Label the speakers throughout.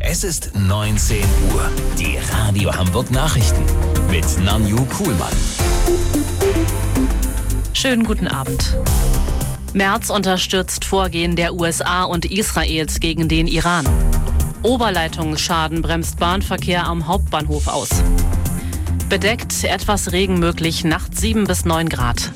Speaker 1: Es ist 19 Uhr. Die Radio Hamburg Nachrichten mit Nanju Kuhlmann.
Speaker 2: Schönen guten Abend. Merz unterstützt Vorgehen der USA und Israels gegen den Iran. Oberleitungsschaden bremst Bahnverkehr am Hauptbahnhof aus. Bedeckt, etwas Regen möglich, nachts 7 bis 9 Grad.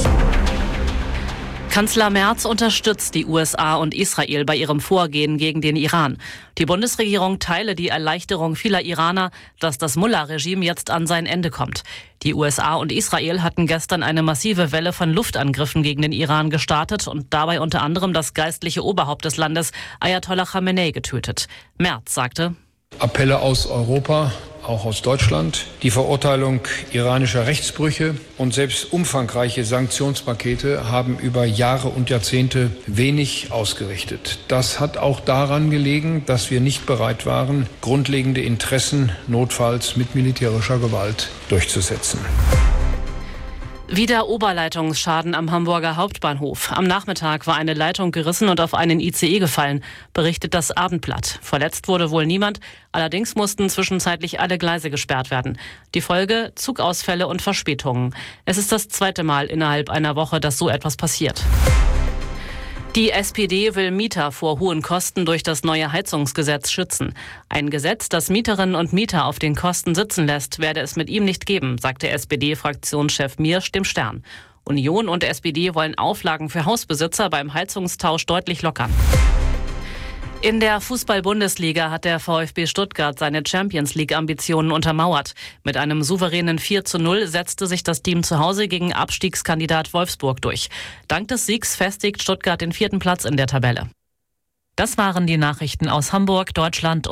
Speaker 2: Kanzler Merz unterstützt die USA und Israel bei ihrem Vorgehen gegen den Iran. Die Bundesregierung teile die Erleichterung vieler Iraner, dass das Mullah-Regime jetzt an sein Ende kommt. Die USA und Israel hatten gestern eine massive Welle von Luftangriffen gegen den Iran gestartet und dabei unter anderem das geistliche Oberhaupt des Landes, Ayatollah Khamenei, getötet. Merz sagte:
Speaker 3: Appelle aus Europa, auch aus Deutschland, die Verurteilung iranischer Rechtsbrüche und selbst umfangreiche Sanktionspakete haben über Jahre und Jahrzehnte wenig ausgerichtet. Das hat auch daran gelegen, dass wir nicht bereit waren, grundlegende Interessen notfalls mit militärischer Gewalt durchzusetzen.
Speaker 2: Wieder Oberleitungsschaden am Hamburger Hauptbahnhof. Am Nachmittag war eine Leitung gerissen und auf einen ICE gefallen, berichtet das Abendblatt. Verletzt wurde wohl niemand, allerdings mussten zwischenzeitlich alle Gleise gesperrt werden. Die Folge: Zugausfälle und Verspätungen. Es ist das zweite Mal innerhalb einer Woche, dass so etwas passiert. Die SPD will Mieter vor hohen Kosten durch das neue Heizungsgesetz schützen. Ein Gesetz, das Mieterinnen und Mieter auf den Kosten sitzen lässt, werde es mit ihm nicht geben, sagte SPD-Fraktionschef Miersch dem Stern. Union und SPD wollen Auflagen für Hausbesitzer beim Heizungstausch deutlich lockern. In der Fußball-Bundesliga hat der VfB Stuttgart seine Champions-League-Ambitionen untermauert. Mit einem souveränen 4:0 setzte sich das Team zu Hause gegen Abstiegskandidat Wolfsburg durch. Dank des Siegs festigt Stuttgart den 4. Platz in der Tabelle. Das waren die Nachrichten aus Hamburg, Deutschland